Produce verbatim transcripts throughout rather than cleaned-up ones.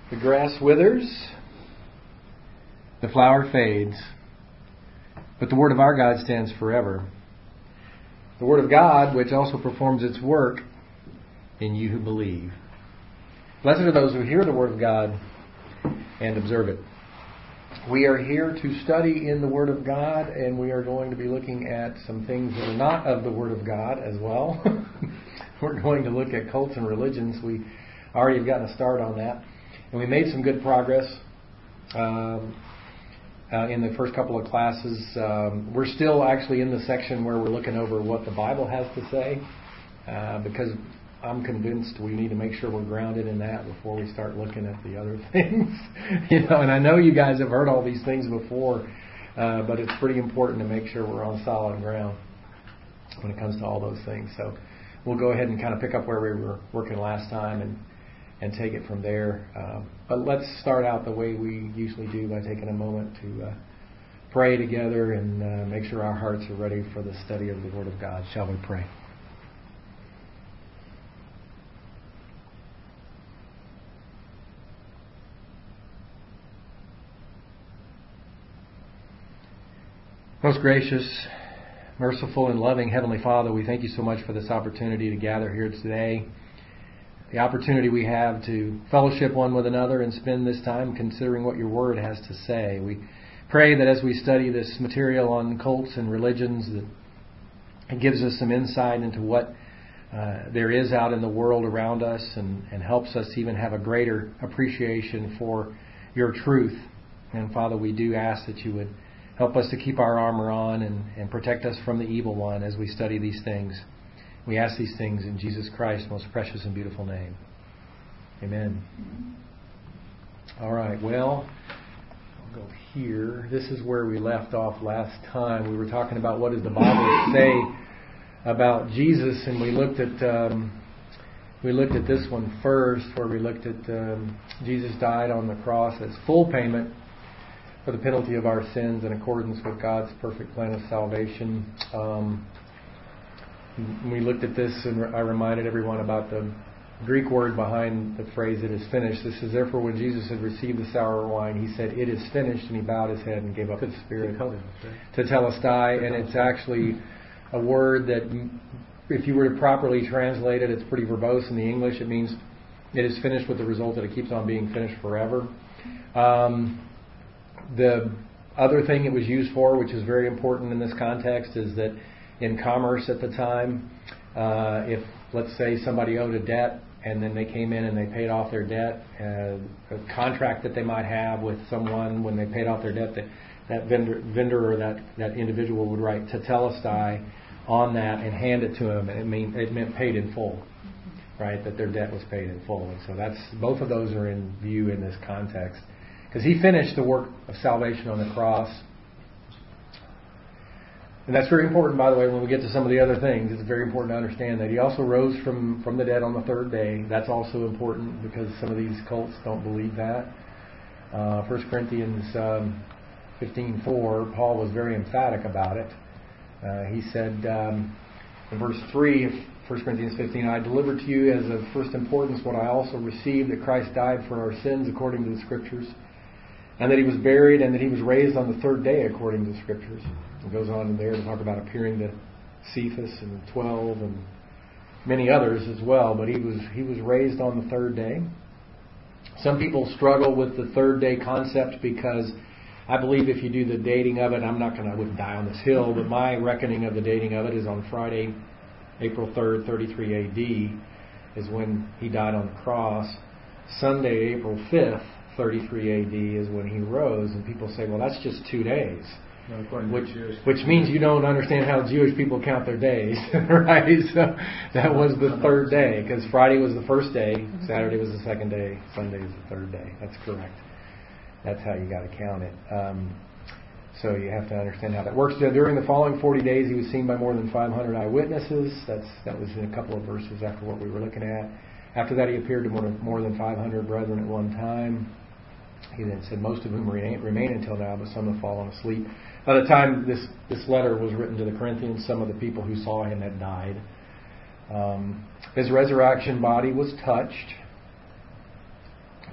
The grass withers, the flower fades, but the Word of our God stands forever. The Word of God, which also performs its work in you who believe. Blessed are those who hear the Word of God and observe it. We are here to study in the Word of God, and we are going to be looking at some things that are not of the Word of God as well. We're going to look at cults and religions. We already have gotten a start on that. And we made some good progress um, uh, in the first couple of classes. Um, we're still actually in the section where we're looking over what the Bible has to say, uh, because I'm convinced we need to make sure we're grounded in that before we start looking at the other things. you know, and I know you guys have heard all these things before, uh, but it's pretty important to make sure we're on solid ground when it comes to all those things. So we'll go ahead and kind of pick up where we were working last time and and take it from there. Um, but let's start out the way we usually do by taking a moment to uh, pray together and uh, make sure our hearts are ready for the study of the Word of God. Shall we pray? Most gracious, merciful, and loving Heavenly Father, we thank you so much for this opportunity to gather here today. The opportunity we have to fellowship one with another and spend this time considering what your Word has to say. We pray that as we study this material on cults and religions, that it gives us some insight into what uh, there is out in the world around us and, and helps us even have a greater appreciation for your truth. And Father, we do ask that you would help us to keep our armor on and, and protect us from the evil one as we study these things. We ask these things in Jesus Christ's most precious and beautiful name. Amen. All right, well, I'll go here. This is where we left off last time. We were talking about what does the Bible say about Jesus, and we looked at um, we looked at this one first, where we looked at um, Jesus died on the cross as full payment for the penalty of our sins in accordance with God's perfect plan of salvation. Um, we looked at this, and I reminded everyone about the Greek word behind the phrase, "it is finished." This is therefore when Jesus had received the sour wine, he said, "It is finished," and he bowed his head and gave up his spirit. Tetelestai, and it's actually a word that, if you were to properly translate it, it's pretty verbose in the English. It means it is finished, with the result that it keeps on being finished forever. Um, the other thing it was used for, which is very important in this context, is that in commerce at the time, uh, if, let's say, somebody owed a debt and then they came in and they paid off their debt, uh, a contract that they might have with someone, when they paid off their debt, that, that vendor, vendor or that, that individual would write tetelestai on that and hand it to them, and it, mean, it meant paid in full, right? That their debt was paid in full. And so that's, both of those are in view in this context, because he finished the work of salvation on the cross. And that's very important, by the way, when we get to some of the other things. It's very important to understand that he also rose from, from the dead on the third day. That's also important because some of these cults don't believe that. Uh, First Corinthians um, fifteen four, Paul was very emphatic about it. Uh, he said um, in verse three of First Corinthians fifteen, "I delivered to you as of first importance what I also received, that Christ died for our sins according to the Scriptures, and that he was buried, and that he was raised on the third day according to the Scriptures." It goes on in there to talk about appearing to Cephas and the twelve and many others as well. But he was he was raised on the third day. Some people struggle with the third day concept because I believe if you do the dating of it, I'm not going to I wouldn't die on this hill, but my reckoning of the dating of it is on Friday, April third, thirty-three A D is when he died on the cross. Sunday, April fifth, thirty-three A D is when he rose, and people say, well, that's just two days. Which, which means you don't understand how Jewish people count their days, right? So that was the third day, because Friday was the first day, Saturday was the second day, Sunday was the third day. That's correct. That's how you got to count it. Um, so you have to understand how that works. During the following forty days, he was seen by more than five hundred eyewitnesses. That's that was in a couple of verses after what we were looking at. After that, he appeared to more than, more than five hundred brethren at one time. He then said, most of whom remain, remain until now, but some have fallen asleep. By the time this, this letter was written to the Corinthians, some of the people who saw him had died. Um, his resurrection body was touched.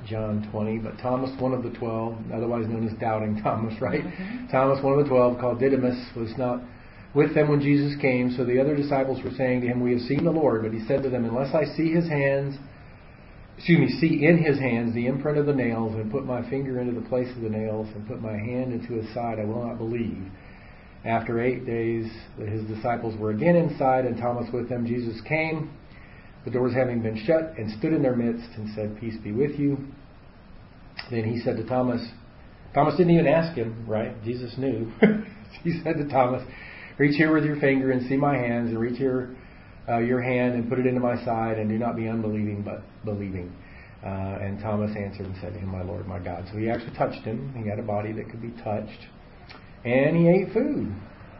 John twenty, but Thomas, one of the twelve, otherwise known as Doubting Thomas, right? Mm-hmm. Thomas, one of the twelve, called Didymus, was not with them when Jesus came. So the other disciples were saying to him, "We have seen the Lord." But he said to them, "Unless I see his hands, excuse me, see in his hands the imprint of the nails, and put my finger into the place of the nails, and put my hand into his side, I will not believe." After eight days, his disciples were again inside, and Thomas with them. Jesus came, the doors having been shut, and stood in their midst, and said, "Peace be with you." Then he said to Thomas, Thomas didn't even ask him, right? Jesus knew. He said to Thomas, "Reach here with your finger and see my hands, and reach here uh, your hand and put it into my side, and do not be unbelieving, but believing." Uh, and Thomas answered and said to him, "My Lord, my God." So he actually touched him. He had a body that could be touched. And he ate food.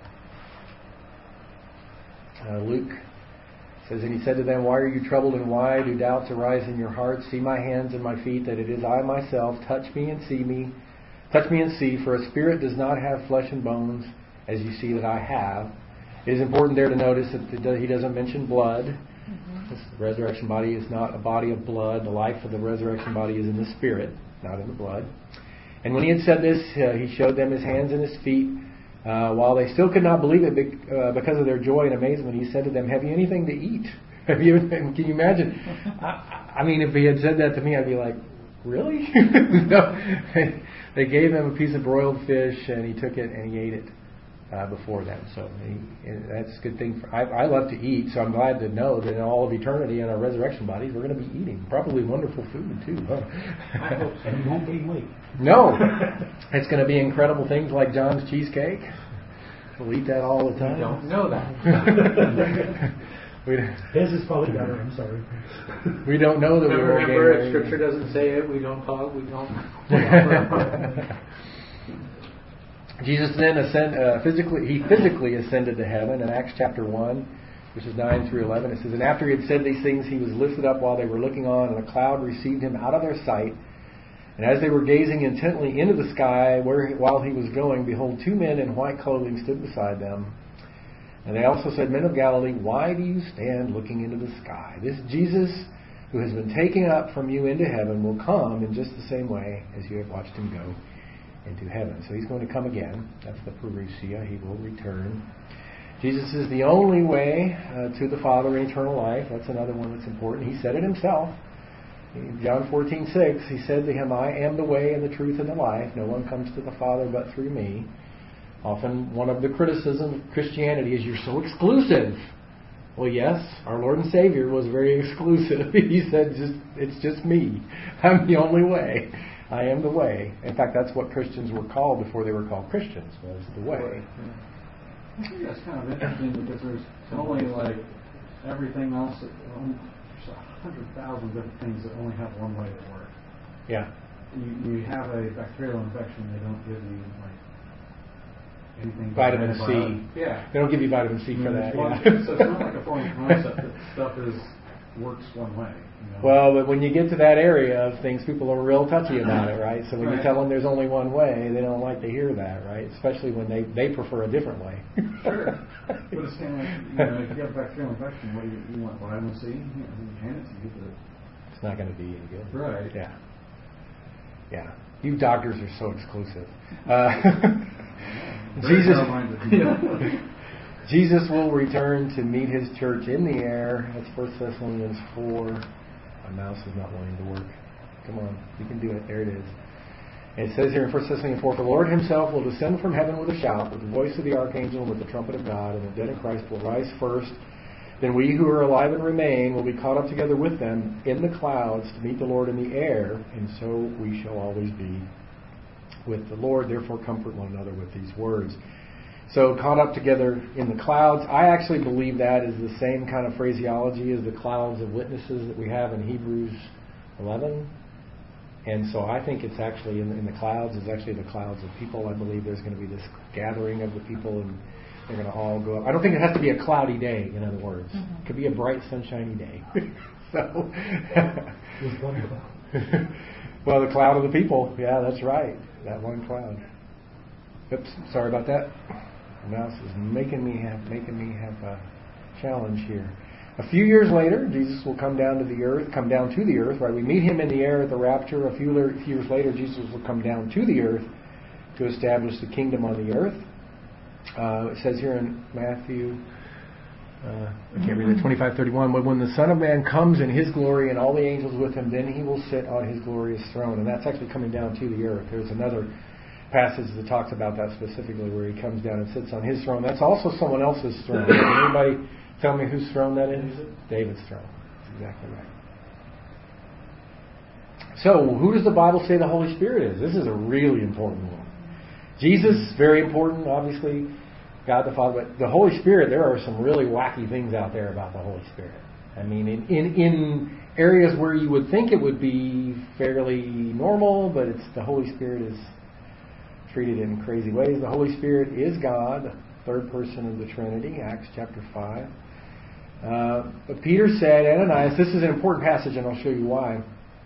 Uh, Luke says, "And he said to them, Why are you troubled, and why do doubts arise in your hearts? See my hands and my feet, that it is I myself. Touch me and see me. Touch me and see, for a spirit does not have flesh and bones, as you see that I have." It is important there to notice that he doesn't mention blood. Mm-hmm. This resurrection body is not a body of blood. The life of the resurrection body is in the spirit, not in the blood. And when he had said this, uh, he showed them his hands and his feet. Uh, while they still could not believe it be- uh, because of their joy and amazement, he said to them, "Have you anything to eat?" Have you? Can you imagine? I, I mean, if he had said that to me, I'd be like, "Really?" No. They gave him a piece of broiled fish, and he took it and he ate it uh, before them. So he, that's a good thing. For, I, I love to eat, so I'm glad to know that in all of eternity in our resurrection bodies, we're going to be eating probably wonderful food too. Huh? I hope so. You won't gain weight. No, it's going to be incredible things like John's cheesecake. We'll eat that all the time. We don't know that. we, His is probably better. I'm sorry. We don't know that we were Remember, gain weight. Scripture doesn't say it. We don't call it. We don't. Jesus then ascend, uh, physically, he physically ascended to heaven in Acts chapter one, which is nine through eleven. It says, "And after he had said these things, he was lifted up while they were looking on, and a cloud received him out of their sight. And as they were gazing intently into the sky, where while he was going, behold, two men in white clothing stood beside them. And they also said, 'Men of Galilee, why do you stand looking into the sky? This Jesus, who has been taken up from you into heaven, will come in just the same way as you have watched him go into heaven.'" So he's going to come again. That's the parousia. He will return. Jesus is the only way uh, to the Father in eternal life. That's another one that's important. He said it himself. In John fourteen six, he said to him, "I am the way and the truth and the life. No one comes to the Father but through me." Often one of the criticisms of Christianity is, "You're so exclusive." Well, yes, our Lord and Savior was very exclusive. He said, "Just it's just me. I'm the only way. I am the way." In fact, that's what Christians were called before they were called Christians, was the way. I think that's kind of interesting because there's only like everything else, that, um, there's a hundred thousand different things that only have one way to work. Yeah. You, you have a bacterial infection, they don't give you like anything. Vitamin C. Yeah. They don't give you vitamin C for I mean, that. one, Yeah. So it's not like a foreign concept that stuff is works one way. You know? Well, but when you get to that area of things, people are real touchy about it, right? So when Right. you tell them there's only one way, they don't like to hear that, right? Especially when they, they prefer a different way. Sure. But it's kind of like, you know, if you have a bacterial infection, what do you, you want vitamin C? You know, hand it to you, but It's not going to be any good. right. Yeah. Yeah. You doctors are so exclusive. Uh, Jesus, Jesus will return to meet his church in the air. That's First Thessalonians four. My mouse is not wanting to work. Come on, you can do it. There it is. And it says here in First Thessalonians four, "The Lord himself will descend from heaven with a shout, with the voice of the archangel, and with the trumpet of God, and the dead in Christ will rise first. Then we who are alive and remain will be caught up together with them in the clouds to meet the Lord in the air, and so we shall always be with the Lord. Therefore comfort one another with these words." So caught up together in the clouds. I actually believe that is the same kind of phraseology as the clouds of witnesses that we have in Hebrews eleven. And so I think it's actually in, in the clouds, is actually the clouds of people. I believe there's going to be this gathering of the people, and they're going to all go up. I don't think it has to be a cloudy day, in other words. Mm-hmm. It could be a bright, sunshiny day. so, well, the cloud of the people. Yeah, that's right. That one cloud. Oops, sorry about that. The mouse is making me have making me have a challenge here. A few years later, Jesus will come down to the earth, come down to the earth, right? We meet him in the air at the rapture. A few years later, Jesus will come down to the earth to establish the kingdom on the earth. Uh, it says here in Matthew, uh, I can't read it, twenty-five thirty-one, but when the Son of Man comes in his glory and all the angels with him, then he will sit on his glorious throne. And that's actually coming down to the earth. There's another passage that talks about that specifically, where he comes down and sits on his throne. That's also someone else's throne. Can anybody tell me whose throne that is? David's throne. That's exactly right. So, who does the Bible say the Holy Spirit is? This is a really important one. Jesus, very important, obviously. God the Father. But the Holy Spirit, there are some really wacky things out there about the Holy Spirit. I mean, in, in, in areas where you would think it would be fairly normal, but it's the Holy Spirit is treated in crazy ways. The Holy Spirit is God, the third person of the Trinity, Acts chapter five. Uh, but Peter said, Ananias, this is an important passage, and I'll show you why.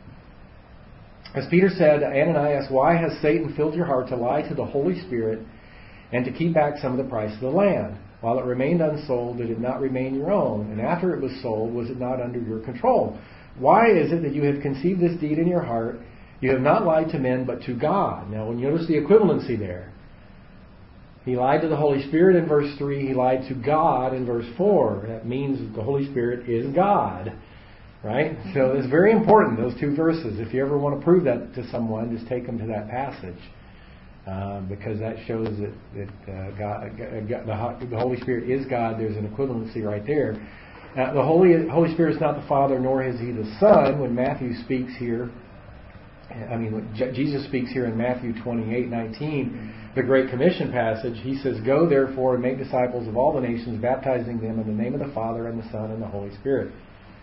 As Peter said, Ananias, why has Satan filled your heart to lie to the Holy Spirit and to keep back some of the price of the land? While it remained unsold, did it not remain your own? And after it was sold, was it not under your control? Why is it that you have conceived this deed in your heart? You have not lied to men, but to God. Now, when you notice the equivalency there, he lied to the Holy Spirit in verse three. He lied to God in verse four. That means that the Holy Spirit is God. Right? So it's very important, those two verses. If you ever want to prove that to someone, just take them to that passage. Uh, because that shows that, that uh, God, God, the, the Holy Spirit is God. There's an equivalency right there. Uh, the Holy Holy Spirit is not the Father, nor is He the Son. When Matthew speaks here, I mean, when Je- Jesus speaks here in Matthew twenty-eight nineteen, the Great Commission passage, He says, "Go therefore and make disciples of all the nations, baptizing them in the name of the Father and the Son and the Holy Spirit."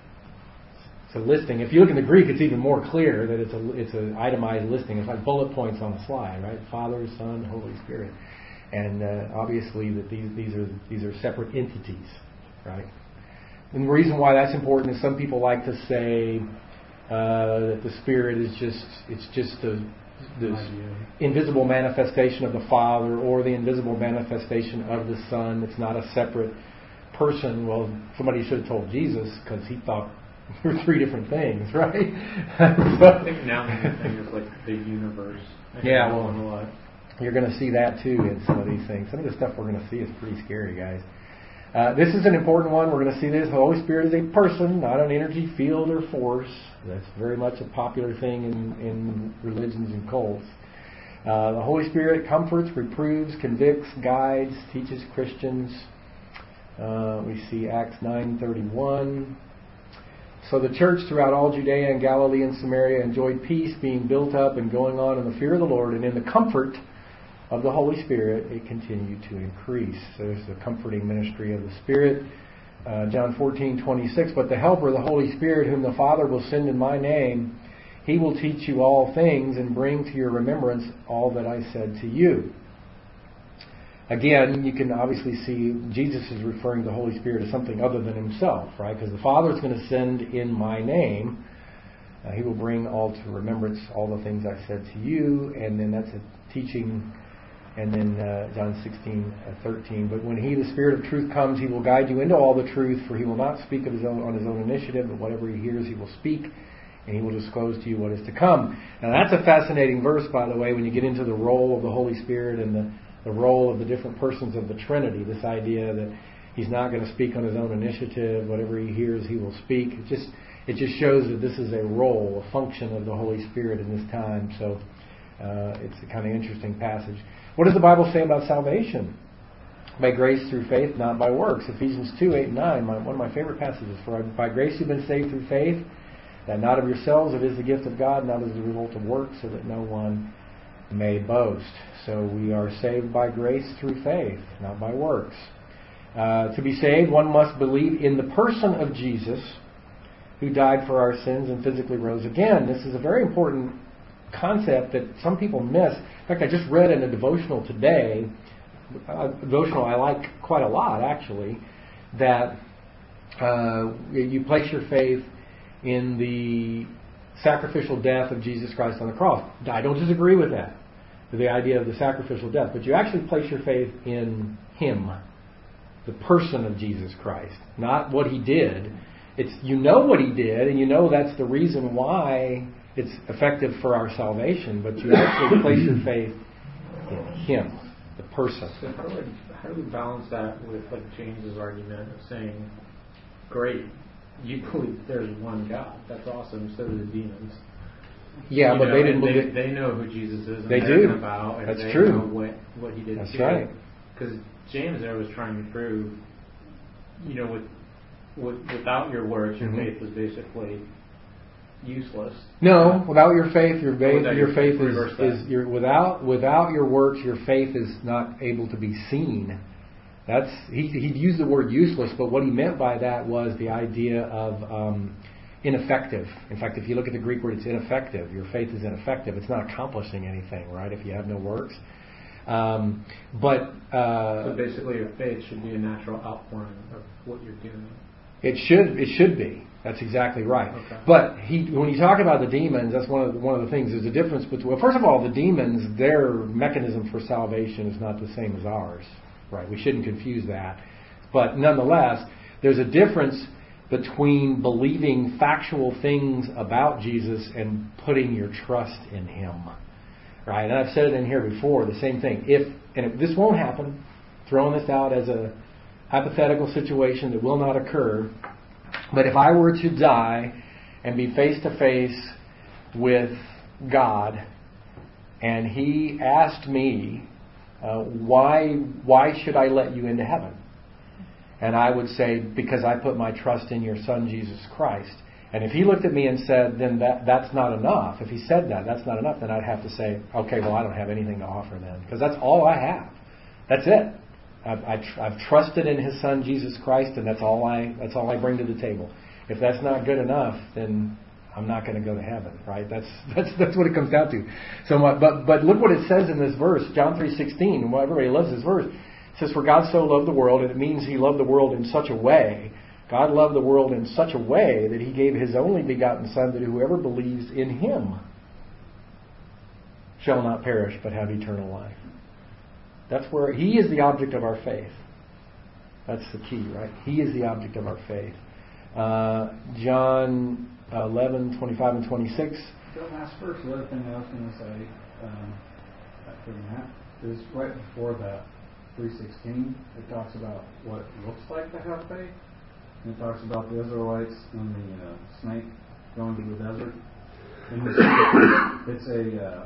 It's a listing. If you look in the Greek, it's even more clear that it's a it's an itemized listing. It's like bullet points on a slide, right? Father, Son, Holy Spirit, and uh, obviously that these these are these are separate entities, right? And the reason why that's important is some people like to say uh, that the Spirit is just it's just a, this invisible manifestation of the Father or the invisible manifestation of the Son. It's not a separate person. Well, somebody should have told Jesus, because he thought there were three different things, right? So, I think now the thing is like the universe. Yeah, well, you're going to see that too in some of these things. Some of the stuff we're going to see is pretty scary, guys. Uh, this is an important one. We're going to see this. The Holy Spirit is a person, not an energy, field, or force. That's very much a popular thing in, in religions and cults. Uh, the Holy Spirit comforts, reproves, convicts, guides, teaches Christians. Uh, we see Acts nine thirty-one. So the church throughout all Judea and Galilee and Samaria enjoyed peace, being built up and going on in the fear of the Lord, and in the comfort of the Holy Spirit it continued to increase. So there's the comforting ministry of the Spirit. Uh, John fourteen twenty-six, but the Helper, the Holy Spirit, whom the Father will send in my name, He will teach you all things and bring to your remembrance all that I said to you. Again, you can obviously see Jesus is referring to the Holy Spirit as something other than Himself, right? Because the Father is going to send in my name. Uh, he will bring all to remembrance all the things I said to you. And then that's a teaching. And then uh, John sixteen thirteen. But when He, the Spirit of truth, comes, He will guide you into all the truth. For He will not speak of his own, on His own initiative, but whatever He hears, He will speak. And He will disclose to you what is to come. Now that's a fascinating verse, by the way, when you get into the role of the Holy Spirit and the the role of the different persons of the Trinity, this idea that He's not going to speak on His own initiative, whatever He hears He will speak. It just it just shows that this is a role, a function of the Holy Spirit in this time. So uh, it's a kind of interesting passage. What does the Bible say about salvation? By grace through faith, not by works. Ephesians two, eight and nine, my, one of my favorite passages. For by grace you've been saved through faith, that not of yourselves, it is the gift of God, not as a result of works, so that no one may boast. So we are saved by grace through faith, not by works. Uh, to be saved, one must believe in the person of Jesus, who died for our sins and physically rose again. This is a very important concept that some people miss. In fact, I just read in a devotional today, a devotional I like quite a lot actually, that uh, you place your faith in the sacrificial death of Jesus Christ on the cross. I don't disagree with that, the idea of the sacrificial death, but you actually place your faith in Him, the person of Jesus Christ, not what he did. It's you know what he did, and you know that's the reason why it's effective for our salvation, but you actually place your faith in him, the person. So how do, we, how do we balance that with like James's argument of saying, great, you believe there's one God. That's awesome. So do the demons. Yeah, You but know, they didn't and believe. They, they know who Jesus is. And They they're do. About, and That's they true. Know what what he did. That's too. right. Because James there was trying to prove, you know, with, with without your works, your Mhm. faith was basically useless. No, without your faith, your faith, without your your faith faith, reverse is, that. is your without without your works, your faith is not able to be seen. That's he he used the word useless, but what he meant by that was the idea of um, ineffective. In fact, if you look at the Greek word, it's ineffective. Your faith is ineffective. It's not accomplishing anything, right? If you have no works. Um, but uh, So basically, your faith should be a natural outpouring of what you're doing. It should it should be. That's exactly right. Okay. But he, when you talk about the demons, that's one of the, one of the things. There's a difference between. Well, first of all, the demons, their mechanism for salvation is not the same as ours, right? We shouldn't confuse that. But nonetheless, there's a difference between believing factual things about Jesus and putting your trust in him, right? And I've said it in here before. The same thing. If and if this won't happen, throwing this out as a hypothetical situation that will not occur. But if I were to die and be face to face with God, and he asked me, uh, why why should I let you into heaven? And I would say, because I put my trust in your Son, Jesus Christ. And if he looked at me and said, then that that's not enough. If he said that, that's not enough, then I'd have to say, okay, well, I don't have anything to offer then. Because that's all I have. That's it. I've, I tr- I've trusted in his Son, Jesus Christ, and that's all I that's all I bring to the table. If that's not good enough, then I'm not going to go to heaven, right? That's that's that's what it comes down to. So, my, but but look what it says in this verse, John three sixteen. And everybody loves this verse. It says, "For God so loved the world," and it means He loved the world in such a way. God loved the world in such a way that He gave His only begotten Son, that whoever believes in Him shall not perish but have eternal life. That's where He is the object of our faith. That's the key, right? He is the object of our faith. Uh, John eleven, twenty-five and twenty-six. The last verse, the other thing I was going to say, um, after that, is right before that, three sixteen, it talks about what it looks like to have faith. And it talks about the Israelites and the uh, snake going to the desert. And it's, it's a uh,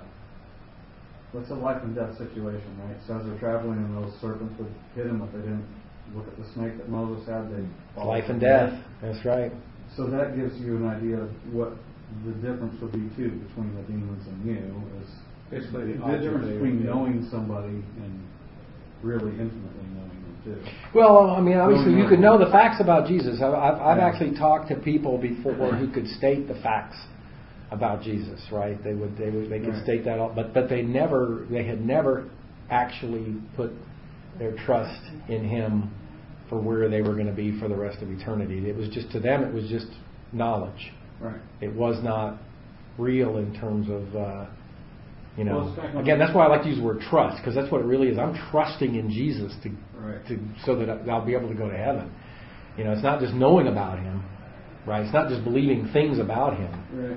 it's a life and death situation, right? So as they're traveling, and those serpents would hit them if they didn't look at the snake that Moses had. They Life and death. That's right. So that gives you an idea of what the difference would be too between the demons and you. Is Basically, the the object difference they between would be. knowing somebody and really intimately knowing them too. Well, I mean, obviously, you Knowing could them. know the facts about Jesus. I've, I've, I've Yeah. actually talked to people before who could state the facts about Jesus. Right? They would, they would, they could Right. state that, all, but but they never, they had never actually put their trust in Him for where they were going to be for the rest of eternity. It was just to them, it was just knowledge. Right. It was not real in terms of, uh, you know. Well, it's back on- Again, that's why I like to use the word trust, because that's what it really is. I'm trusting in Jesus to, Right. to so that I'll be able to go to heaven. You know, it's not just knowing about Him, right? It's not just believing things about Him. Right.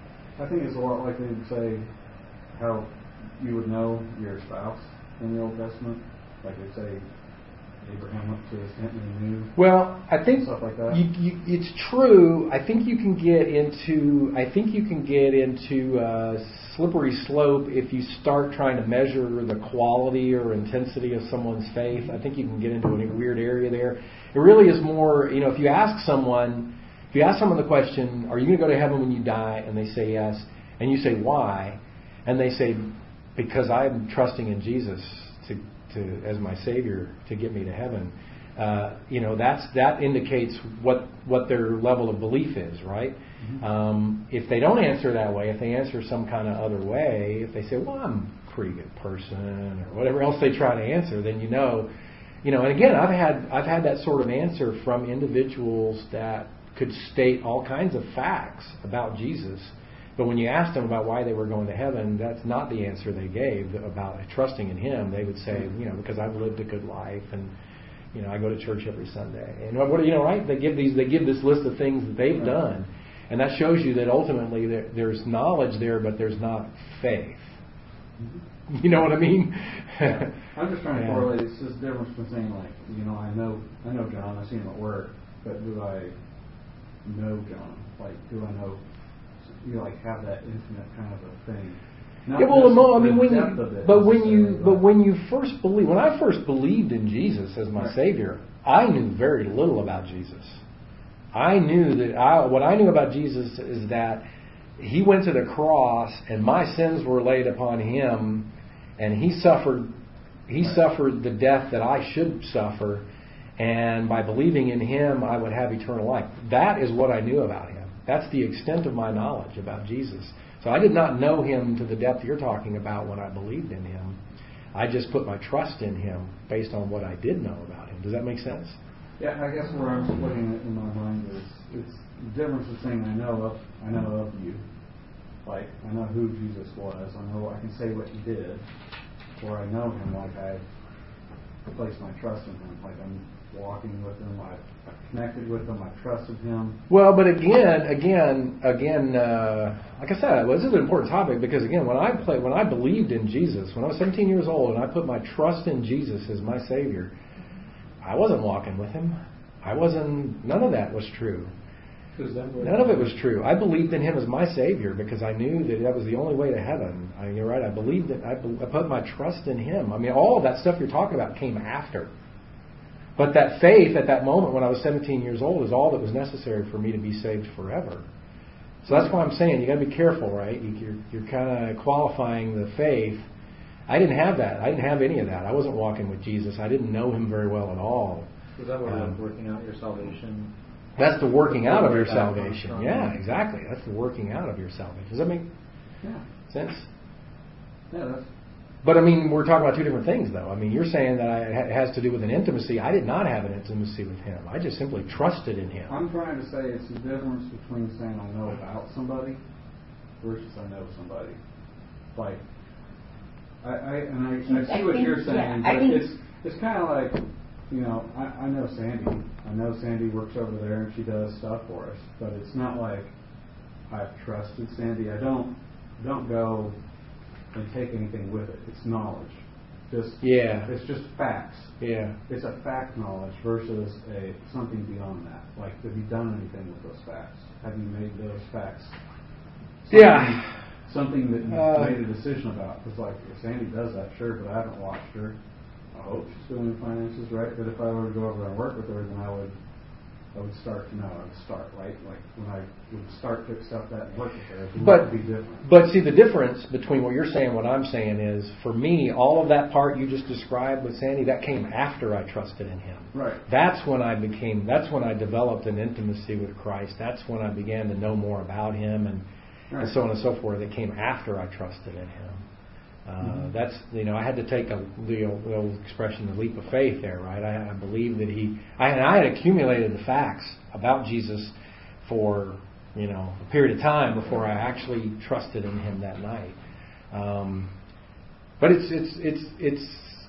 I think it's a lot like they would say how you would know your spouse in the Old Testament. Like they say Abraham went to his tent and he knew. Well, I think Stuff like that. you, you, it's true. I think you can get into. I think you can get into a slippery slope if you start trying to measure the quality or intensity of someone's faith. I think you can get into a weird area there. It really is more. You know, if you ask someone, if you ask someone the question, "Are you going to go to heaven when you die?" and they say yes, and you say why, and they say, "Because I'm trusting in Jesus to." To, as my Savior to get me to heaven, uh, you know, that's that indicates what what their level of belief is, right? Mm-hmm. Um, if they don't answer that way, if they answer some kind of other way, if they say, "Well, I'm a pretty good person," or whatever else they try to answer, then you know, you know. And again, I've had I've had that sort of answer from individuals that could state all kinds of facts about Jesus. But when you asked them about why they were going to heaven, that's not the answer they gave about trusting in Him. They would say, you know, because I've lived a good life, and You know, I go to church every Sunday. And what you know, right? They give these. They give this list of things that they've done, and that shows you that ultimately there, there's knowledge there, but there's not faith. You know what I mean? Yeah. I'm just trying to Yeah. correlate. It's just the difference between saying, like, you know, I know, I know John. I see him at work, but do I know John? Like, do I know? You know, like have that intimate kind of a thing. Not Yeah, well, just no, I the mean, when depth you, of it but when you, necessarily, but when you first believe, when I first believed in Jesus as my Right. Savior, I knew very little about Jesus. I knew that I, what I knew about Jesus is that He went to the cross and my sins were laid upon Him, and He suffered, He Right. suffered the death that I should suffer, and by believing in Him, I would have eternal life. That is what I knew about Him. That's the extent of my knowledge about Jesus. So I did not know Him to the depth you're talking about when I believed in Him. I just put my trust in Him based on what I did know about Him. Does that make sense? Yeah, I guess where I'm looking at in my mind is it's the difference between I know of I know of you, like I know who Jesus was, I know I can say what He did, or I know Him like I place my trust in Him, like I'm walking with Him, I, I've connected with Him, I trusted Him. Well, but again, again, again, uh, like I said, well, this is an important topic because again, when I play, when I believed in Jesus, when I was seventeen years old, and I put my trust in Jesus as my Savior, I wasn't walking with Him. I wasn't. None of that was true. None of it was true. I believed in Him as my Savior because I knew that that was the only way to heaven. I mean, you're right. I believed that. I, I put my trust in Him. I mean, all of that stuff you're talking about came after. But that faith at that moment when I was seventeen years old is all that was necessary for me to be saved forever. So that's why I'm saying you got to be careful, right? You're, you're kind of qualifying the faith. I didn't have that. I didn't have any of that. I wasn't walking with Jesus. I didn't know Him very well at all. Is that what Um, like working out your salvation? That's the working out of your Where that comes salvation. from. Yeah, exactly. That's the working out of your salvation. Does that make Yeah, sense? yeah, that's But I mean, we're talking about two different things, though. I mean, you're saying that it has to do with an intimacy. I did not have an intimacy with Him. I just simply trusted in Him. I'm trying to say it's the difference between saying I know about somebody versus I know somebody. Like, I, I and I, I see I what think- you're saying, yeah, but I think- it's it's kind of like, you know, I, I know Sandy. I know Sandy works over there and she does stuff for us, but it's not like I've trusted Sandy. I don't don't go and take anything with it. It's knowledge. Just Yeah. It's just facts. Yeah. It's a fact knowledge versus a something beyond that. Like, have you done anything with those facts? Have you made those facts? Something, Yeah. Something that you Uh, made a decision about. Because, like, if Sandy does that, sure, but I haven't watched her. I hope she's doing the finances right. But if I were to go over and work with her, then I would, I would start to know. I would start right. Like when I would start to accept that and work with her, it would But be different. but see, the difference between what you're saying and what I'm saying is, for me, all of that part you just described with Sandy, that came after I trusted in Him. Right. That's when I became. That's when I developed an intimacy with Christ. That's when I began to know more about Him and, Right. and so on and so forth. It came after I trusted in Him. Uh, Mhm. That's you know I had to take a the old, the old expression, the leap of faith there, right? I, I believed that He. I, and I had accumulated the facts about Jesus for you know a period of time before I actually trusted in Him that night. Um, but it's it's it's it's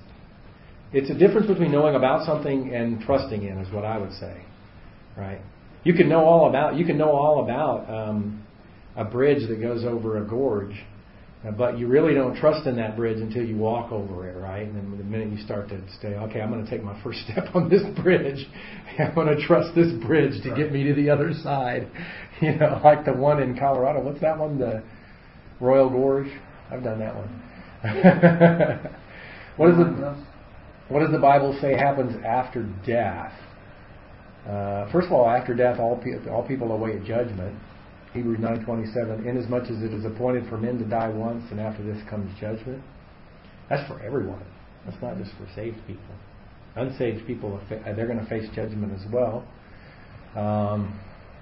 it's a difference between knowing about something and trusting in, is what I would say, right? You can know all about you can know all about um, a bridge that goes over a gorge, but you really don't trust in that bridge until you walk over it, right? And then the minute you start to say, okay, I'm going to take my first step on this bridge, I'm going to trust this bridge to get me to the other side. You know, like the one in Colorado. What's that one? The Royal Gorge? I've done that one. What is the What does the Bible say happens after death? Uh, first of all, after death, all, pe- all people await judgment. Hebrews nine twenty-seven, inasmuch as it is appointed for men to die once, and after this comes judgment. That's for everyone. That's not just for saved people. Unsaved people, they're going to face judgment as well. Um,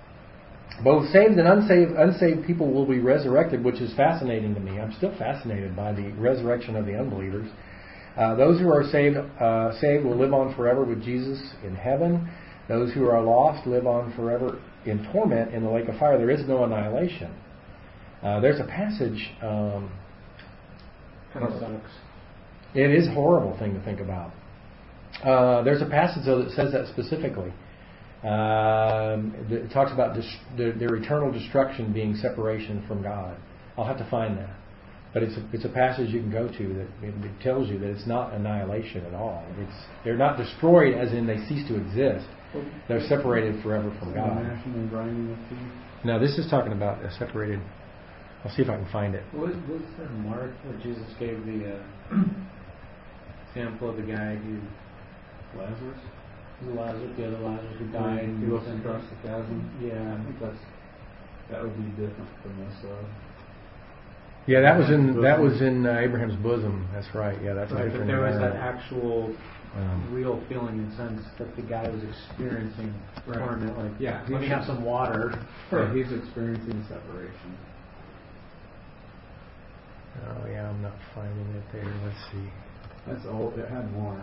both saved and unsaved, unsaved people will be resurrected, which is fascinating to me. I'm still fascinated by the resurrection of the unbelievers. Uh, those who are saved, uh, saved will live on forever with Jesus in heaven. Those who are lost live on forever in torment in the lake of fire. There is no annihilation. Uh, there's a passage. Um, Kind of sucks. it is a horrible thing to think about. Uh, there's a passage though that says that specifically. Um, it talks about dis- their, their eternal destruction being separation from God. I'll have to find that, but it's a, it's a passage you can go to that it, it tells you that it's not annihilation at all. It's they're not destroyed as in they cease to exist. They're separated forever from God. No, this is talking about a separated. I'll see if I can find it. What was that Mark where Jesus gave the uh, example of the guy who Lazarus? was Lazarus, the other Lazarus who died? He who was was across the chasm. Yeah. I think that's that would be different from this. Uh, Yeah, that was in that was in uh, Abraham's bosom. That's right. Yeah, that's a Right, but different. there was that environment. actual Um, real feeling and sense that the guy was experiencing Right. torment. Like, Yeah, let me have some water. yeah, he's experiencing separation. Oh yeah, I'm not finding it there. Let's see. That's all. It had more.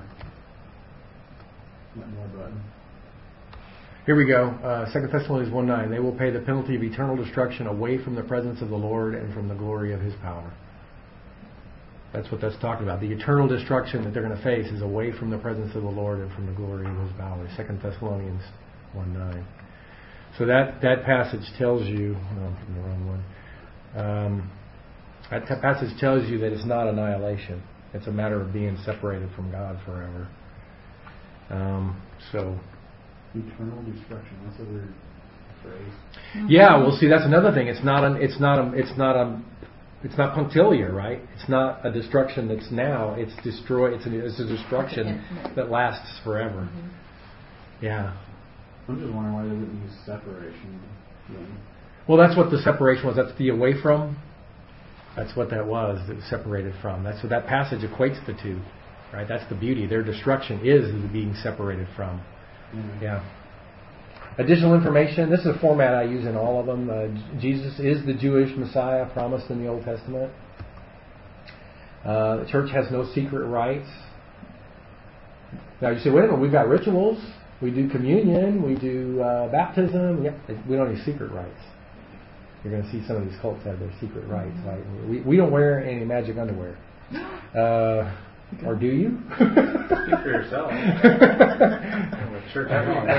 Not more button. Here we go. Uh, Second Thessalonians one nine. They will pay the penalty of eternal destruction away from the presence of the Lord and from the glory of His power. That's what that's talking about. The eternal destruction that they're going to face is away from the presence of the Lord and from the glory of His power. Second Thessalonians one nine. So that, that passage tells you, oh, I'm from the wrong one. Um, that t- passage tells you that it's not annihilation. It's a matter of being separated from God forever. Um, so, Eternal destruction. That's a weird phrase. yeah. Well, see, that's another thing. It's not an. It's not a. It's not a. It's not punctiliar, right? It's not a destruction that's now. It's destroy. It's a. It's a destruction that lasts forever. Mm-hmm. Yeah. I'm just wondering why they wouldn't use separation. Then. Well, that's what the separation was. That's the away from. That's what that was. It was separated from. That's what that passage equates the two, right? That's the beauty. Their destruction is the being separated from. Mm-hmm. Yeah. Additional information. This is a format I use in all of them. Uh, Jesus is the Jewish Messiah promised in the Old Testament. Uh, the church has no secret rites. Now you say, wait a minute, we've got rituals. We do communion. We do uh, baptism. Yep, we don't have secret rites. You're going to see some of these cults have their secret rites. Like we, we don't wear any magic underwear. Uh, or do you? Speak for yourself. Church, I don't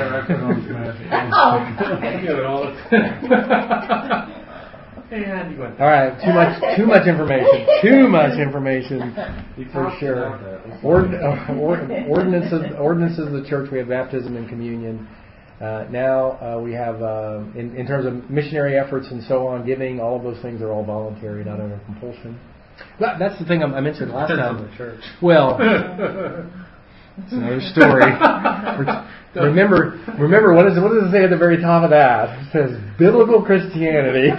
I do it all the time. And you went. All right, too much, too much information, too much information for sure. Ord, uh, ord, ordinances, ordinances of the church. We have baptism and communion. Uh, now uh, we have, uh, in, in terms of missionary efforts and so on, giving. All of those things are all voluntary, not under compulsion. But that's the thing I mentioned last time. The church. Well, it's another story. remember, remember what, is, what does it say at the very top of that? It says biblical Christianity.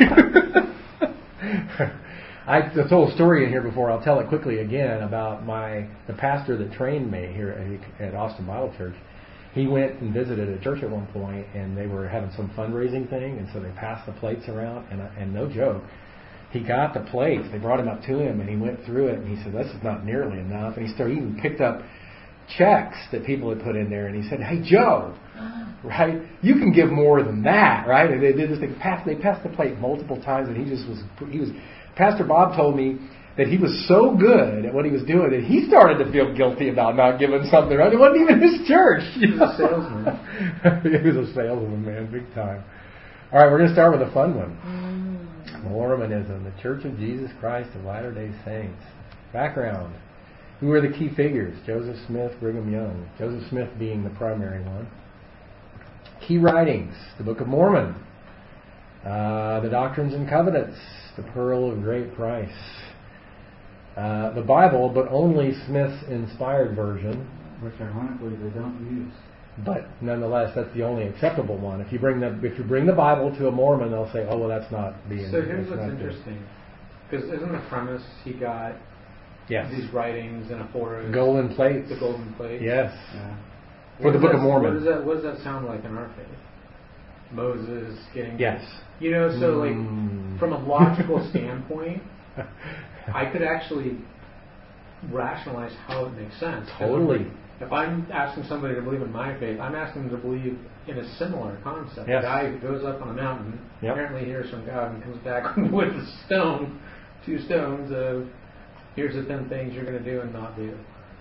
I told a story in here before. I'll tell it quickly again about my the pastor that trained me here at, at Austin Bible Church. He went and visited a church at one point, and they were having some fundraising thing, and so they passed the plates around, and, and no joke. He got the plates. They brought him up to him, and he went through it, and he said, "This is not nearly enough." And he started he even picked up checks that people had put in there, and he said, "Hey, Joe, right? You can give more than that, right?" And they did this thing. Passed, they passed the plate multiple times, and he just was. He was. Pastor Bob told me that he was so good at what he was doing that he started to feel guilty about not giving something. Right? It wasn't even his church. He was a salesman. He was a salesman, man, big time. All right, we're going to start with a fun one. Mormonism, the Church of Jesus Christ of Latter-day Saints. Background. Who are the key figures? Joseph Smith, Brigham Young. Joseph Smith being the primary one. Key writings. The Book of Mormon. Uh, the Doctrines and Covenants. The Pearl of Great Price. Uh, the Bible, but only Smith's inspired version. Which ironically they don't use. But nonetheless, that's the only acceptable one. If you bring the if you bring the Bible to a Mormon, they'll say, "Oh, well, that's not being." So here's that's what's not interesting, because isn't the premise he got yes. these writings in a forest, golden plates, the golden plate? Yes. Yeah. For What the does Book that- of Mormon. What does that What does that sound like in our faith? Moses getting Yes. You know, so like Mm. from a logical standpoint, I could actually rationalize how it makes sense. Totally. If I'm asking somebody to believe in my faith, I'm asking them to believe in a similar concept. Yes. A guy who goes up on a mountain, Yep. apparently hears from God and comes back with a stone, two stones of, here's the ten things you're going to do and not do. Yep.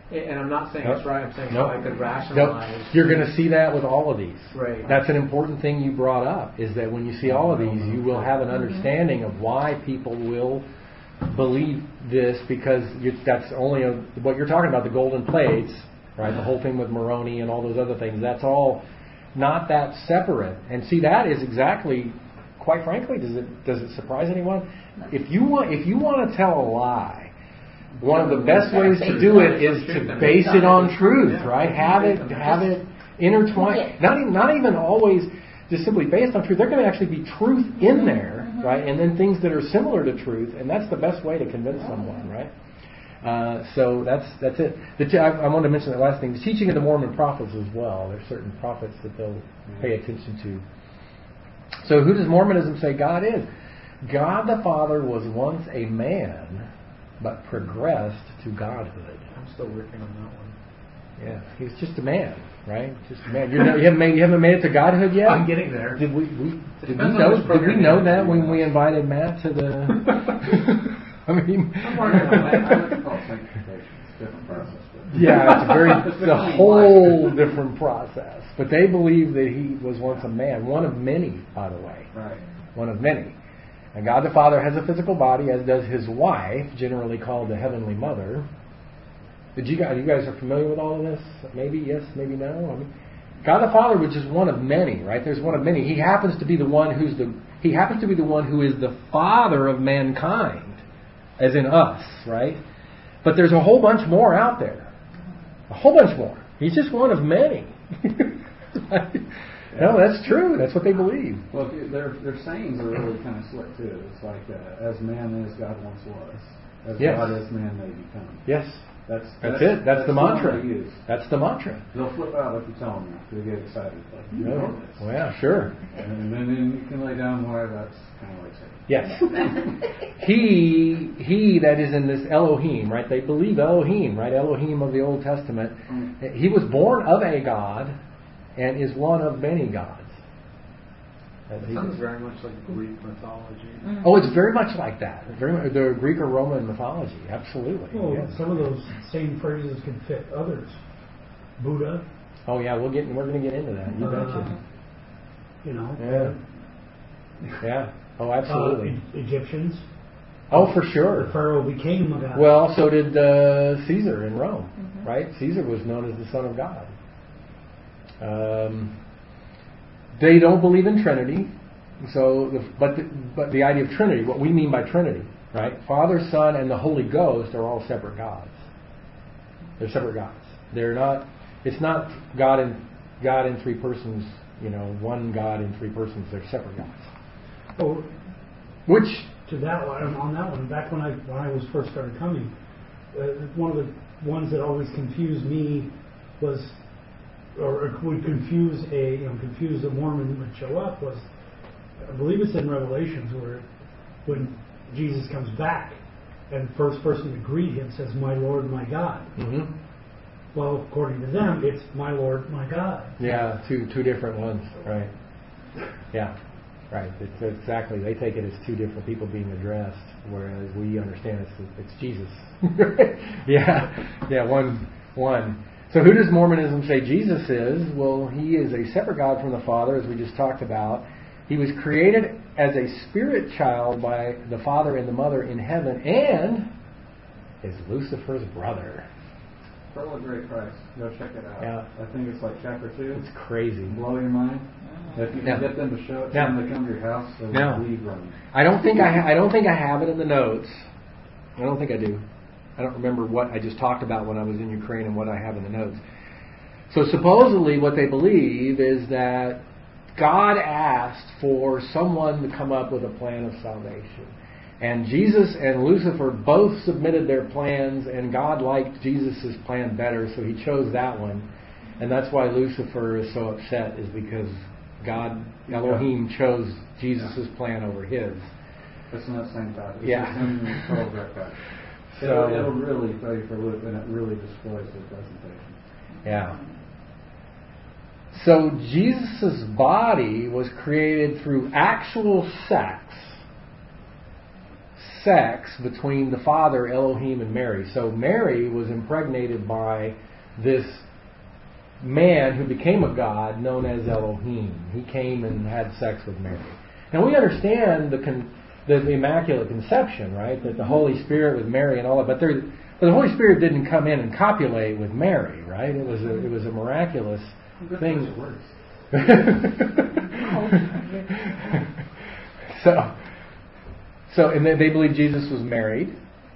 And I'm not saying Nope. it's right. I'm saying Nope. how I could Nope. rationalize. You're going to see that with all of these. Right. That's an important thing you brought up, is that when you see all of these, you will have an understanding of why people will believe this, because you, that's only a, what you're talking about, the golden plates, right? The whole thing with Moroni and all those other things, that's all not that separate. And see, that is exactly, quite frankly, does it does it surprise anyone? If you want if you want to tell a lie, one of the best ways to do it is to base it on truth, right? Have it have it intertwined. Not even not even always just simply based on truth. There can actually be truth in there, right? And then things that are similar to truth, and that's the best way to convince someone, right? Uh, so that's that's it. The t- I, I wanted to mention that last thing. The teaching of the Mormon prophets as well. There's certain prophets that they'll pay attention to. So who does Mormonism say God is? God the Father was once a man, but progressed to godhood. I'm still working on that one. Yeah, he was just a man, right? Just a man. You're not, you haven't made you haven't made it to godhood yet. I'm getting there. Did we, we did we depends on know which did we program know you're that in. when we invited Matt to the? I mean, I'm working on that. I like to call it sanctification. It's a different process. But yeah, it's a very it's a between whole life. different process. But they believe that he was once a man, one of many, by the way, Right. one of many. And God the Father has a physical body, as does His wife, generally called the Heavenly Mother. Did you guys? You guys are familiar with all of this? Maybe yes, maybe no. I mean, God the Father was just one of many, right? There's one of many. He happens to be the one who's the He happens to be the one who is the Father of mankind, as in us, right? But there's a whole bunch more out there. A whole bunch more. He's just one of many. No, that's true. That's what they believe. Well, if you, their their sayings are really kind of slick too. It's like uh, as man is, God once was. As Yes. God is, man may become. Yes. That's That's, it. That's, the mantra. one they use. That's the mantra. They'll flip out if you tell them that. They get excited. Like, you No. know this. Well, yeah, sure. And then, then you can lay down why that's kind of like saying. Yes. he, he that is in this Elohim, right? They believe Elohim, right? Elohim of the Old Testament. Mm. He was born of a God and is one of many gods. As It he- sounds very much like Greek mythology. Oh, it's very much like that. Very much, the Greek or Roman mythology. Absolutely. Well, yes. some of those same phrases can fit others. Buddha, Oh yeah, we'll get. We're going to get into that. You Uh, betcha. you know. Yeah. Yeah. Oh, Uh, absolutely. E- Egyptians. Oh, for The sure. pharaoh became a god. Well, so did uh, Caesar in Rome, right? Caesar was known as the Son of God. Um, they don't believe in Trinity, so the, but the, but the idea of Trinity, what we mean by Trinity, right? Father, Son, and the Holy Ghost are all separate gods. They're separate gods. They're not. It's not God in God in three persons. You know, one God in three persons. They're separate gods. Oh, Which to that one, on that one, back when I when I was first started coming, uh, one of the ones that always confused me was, or would confuse a you know confuse a Mormon who would show up was, I believe it's in Revelations where when Jesus comes back and the first person to greet him says, "My Lord, my God." Mm-hmm. Well, according to them, it's "My Lord, my God." Yeah, two two different ones, right? Yeah, right. It's exactly. They take it as two different people being addressed, whereas we understand it's it's Jesus. yeah, yeah, one one. So who does Mormonism say Jesus is? Well, he is a separate God from the Father, as we just talked about. He was created as a spirit child by the Father and the Mother in heaven, and is Lucifer's brother. Pearl of Great Price. Go check it out. Yeah. I think it's like chapter two. It's crazy. Blow your mind. If you can Yeah. get them to show it to Yeah. them, they come to your house, they'll Yeah. leave running. I don't think I ha- I don't think I have it in the notes. I don't think I do. I don't remember what I just talked about when I was in Ukraine and what I have in the notes. So supposedly what they believe is that God asked for someone to come up with a plan of salvation. And Jesus and Lucifer both submitted their plans, and God liked Jesus' plan better, so he chose that one. And that's why Lucifer is so upset, is because God, Elohim, chose Jesus' plan over his. It's in that same thought. It's Yeah. the same Pearl of Great Price. So- It'll, it'll really throw you for a loop, and it really destroys the presentation. Yeah. So Jesus' body was created through actual sex, sex between the Father, Elohim, and Mary. So Mary was impregnated by this man who became a god known as Elohim. He came and had sex with Mary. Now we understand the con- the, the Immaculate Conception, right? That the Holy Spirit with Mary and all that, but, there, but the Holy Spirit didn't come in and copulate with Mary, right? It was a, it was a miraculous thing. so, so, and they, they believe Jesus was married.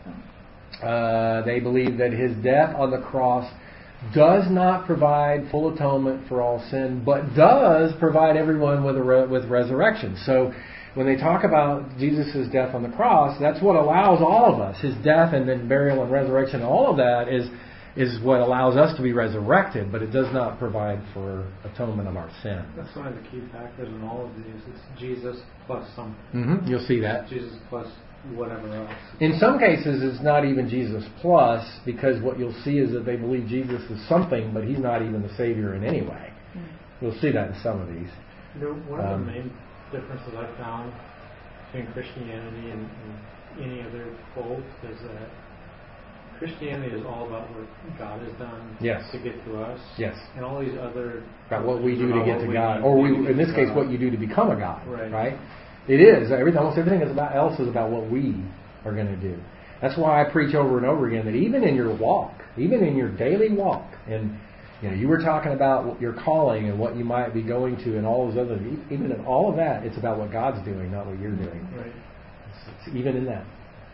Uh, they believe that his death on the cross does not provide full atonement for all sin, but does provide everyone with a re- with resurrection. So when they talk about Jesus' death on the cross, that's what allows all of us, his death and then burial and resurrection, all of that is is what allows us to be resurrected, but it does not provide for atonement of our sin. That's one of the key factors in all of these. It's Jesus plus something. Mm-hmm. You'll see that. Jesus plus whatever else. In some cases, it's not even Jesus plus, because what you'll see is that they believe Jesus is something, but he's not even the Savior in any way. Mm-hmm. You'll see that in some of these. You know, one of Um, the main differences I've found between Christianity and, and any other faith is that Christianity is all about what God has done Yes. to get to us. Yes. And all these other... About what we do to about get what to we God, do or we, to get in this to case, God. what you do to become a God, Right. right? It is. Everything, almost everything is about, else is about what we are going to do. That's why I preach over and over again that even in your walk, even in your daily walk, and you know, you were talking about your calling and what you might be going to, and all those other, even in all of that, it's about what God's doing, not what you're doing. Right. It's, it's even in that.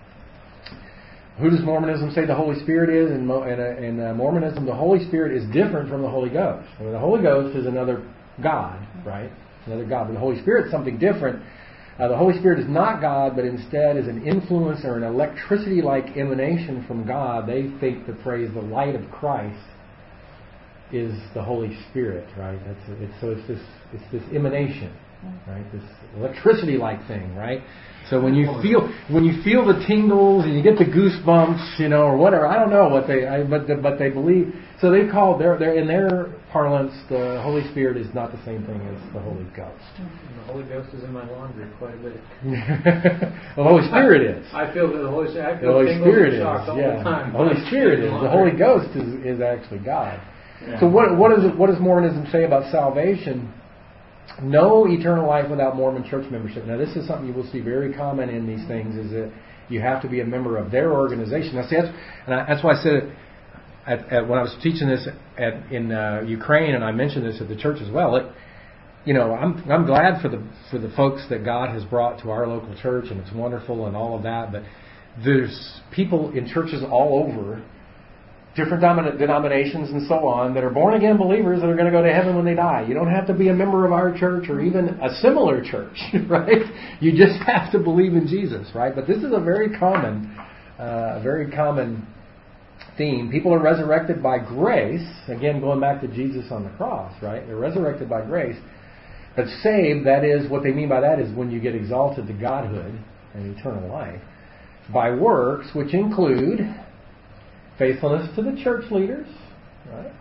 Who does Mormonism say the Holy Spirit is? In, Mo, in, uh, in uh, Mormonism, the Holy Spirit is different from the Holy Ghost. I mean, the Holy Ghost is another God, right? Another God. But the Holy Spirit is something different. Uh, the Holy Spirit is not God, but instead is an influence or an electricity-like emanation from God. They think the phrase "the light of Christ" is the Holy Spirit, right? That's it's, so it's this it's this emanation, right? This electricity-like thing, right? So when you feel when you feel the tingles and you get the goosebumps, you know, or whatever, I don't know what they, I, but the, but they believe. So they call their their in their parlance, the Holy Spirit is not the same thing as the Holy Ghost. The Holy Ghost is in my laundry quite a bit. The Holy Spirit is. I feel that the Holy Spirit. I The feel Holy tingles Spirit and is. shocks all Yeah. the time. The Holy Spirit is. The Holy Ghost is is actually God. Yeah. So what what is it, what does Mormonism say about salvation? No eternal life without Mormon church membership. Now, this is something you will see very common in these things, is that you have to be a member of their organization. Now, see, that's, and I, that's why I said at, at, when I was teaching this at, in uh, Ukraine, and I mentioned this at the church as well. It, you know, I'm I'm glad for the for the folks that God has brought to our local church, and it's wonderful and all of that. But there's people in churches all over, different domin- denominations and so on, that are born-again believers that are going to go to heaven when they die. You don't have to be a member of our church or even a similar church, right? You just have to believe in Jesus, right? But this is a very common, uh, very common theme. People are resurrected by grace. Again, going back to Jesus on the cross, right? They're resurrected by grace. But saved, that is, what they mean by that is when you get exalted to godhood and eternal life, by works, which include faithfulness to the church leaders, right?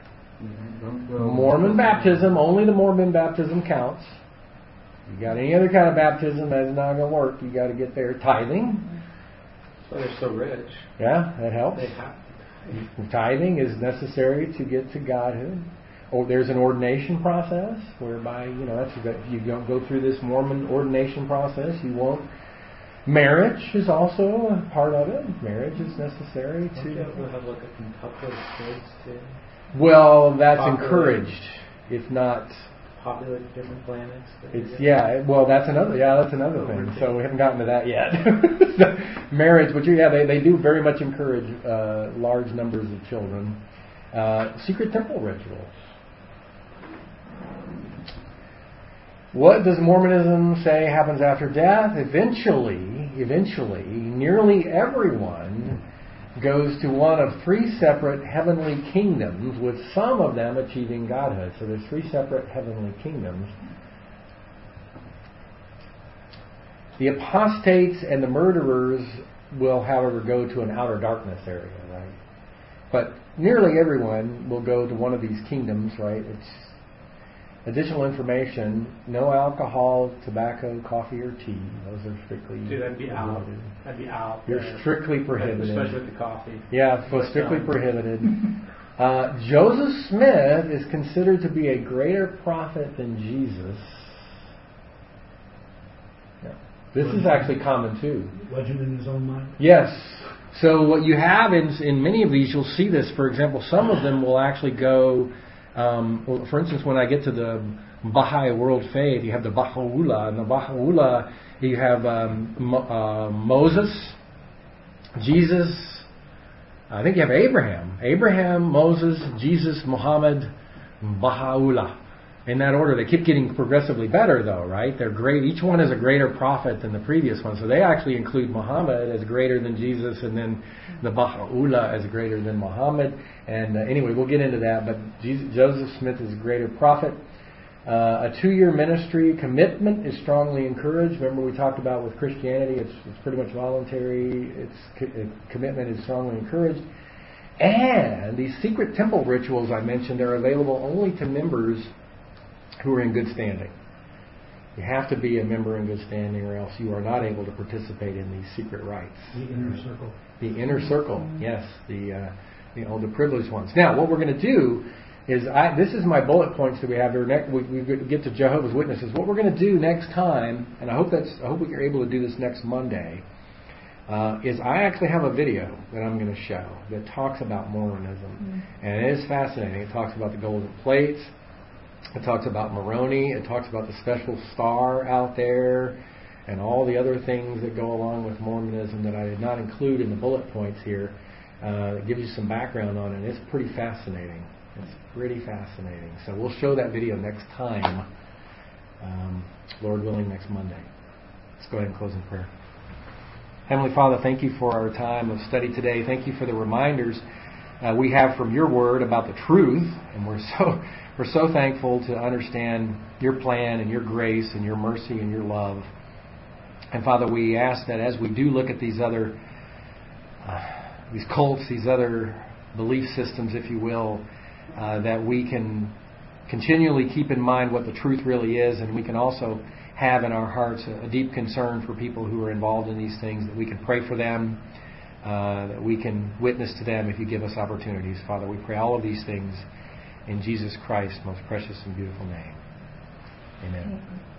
Mormon baptism, only the Mormon baptism counts. You got any other kind of baptism, that's not going to work. You got to get there. Tithing. So they're so rich. Yeah, that helps. They have to. Tithing is necessary to get to godhood. Or there's an ordination process whereby, you know, that's if you don't go through this Mormon ordination process, you won't. Marriage is also a part of it. Marriage is necessary Don't to. you have to have like a quintuplet of kids too? Well, that's Populate. encouraged, if not. Populate different planets. It's yeah. Well, that's another yeah. That's another thing. So we haven't gotten to that yet. Marriage, but yeah, they they do very much encourage uh, large numbers of children. Uh, secret temple rituals. What does Mormonism say happens after death? Eventually, eventually, nearly everyone goes to one of three separate heavenly kingdoms, with some of them achieving godhood. So there's three separate heavenly kingdoms. The apostates and the murderers will, however, go to an outer darkness area, right? But nearly everyone will go to one of these kingdoms, right? It's additional information: no alcohol, tobacco, coffee, or tea. Those are strictly Dude, that'd be out. prohibited. That'd be out. You're there. strictly prohibited. Especially with the coffee. Yeah, so strictly prohibited. Uh, Joseph Smith is considered to be a greater prophet than Jesus. Yeah. This is actually common too. Legend in his own mind. Yes. So what you have in in many of these, you'll see this. For example, some of them will actually go. Um, well, for instance, when I get to the Baha'i World Faith, you have the Baha'u'llah, and the Baha'u'llah, you have um, Mo, uh, Moses, Jesus. I think you have Abraham, Abraham, Moses, Jesus, Muhammad, Baha'u'llah. In that order, they keep getting progressively better, though, right? They're great. Each one is a greater prophet than the previous one. So they actually include Muhammad as greater than Jesus, and then the Baha'u'llah as greater than Muhammad. And uh, anyway, we'll get into that. But Jesus, Joseph Smith is a greater prophet. Uh, a two-year ministry commitment is strongly encouraged. Remember, we talked about with Christianity, it's, it's pretty much voluntary. It's co- commitment is strongly encouraged. And these secret temple rituals I mentioned are available only to members who are in good standing. You have to be a member in good standing, or else you are not able to participate in these secret rites. The inner circle. The inner circle, yes, the uh, you know, the privileged ones. Now, what we're going to do is, I, this is my bullet points that we have here. Next, we, we get to Jehovah's Witnesses. What we're going to do next time, and I hope that's, I hope we're able to do this next Monday, uh, is I actually have a video that I'm going to show that talks about Mormonism, mm-hmm. and it is fascinating. It talks about the golden plates. It talks about Moroni. It talks about the special star out there and all the other things that go along with Mormonism that I did not include in the bullet points here. Uh, it gives you some background on it. It's pretty fascinating. It's pretty fascinating. So we'll show that video next time, um, Lord willing, next Monday. Let's go ahead and close in prayer. Heavenly Father, thank you for our time of study today. Thank you for the reminders uh, we have from your word about the truth, and we're so we're so thankful to understand your plan and your grace and your mercy and your love. And Father, we ask that as we do look at these other uh, these cults, these other belief systems, if you will, uh, that we can continually keep in mind what the truth really is, and we can also have in our hearts a, a deep concern for people who are involved in these things, that we can pray for them, uh, that we can witness to them if you give us opportunities. Father, we pray all of these things in Jesus Christ's most precious and beautiful name. Amen. Amen.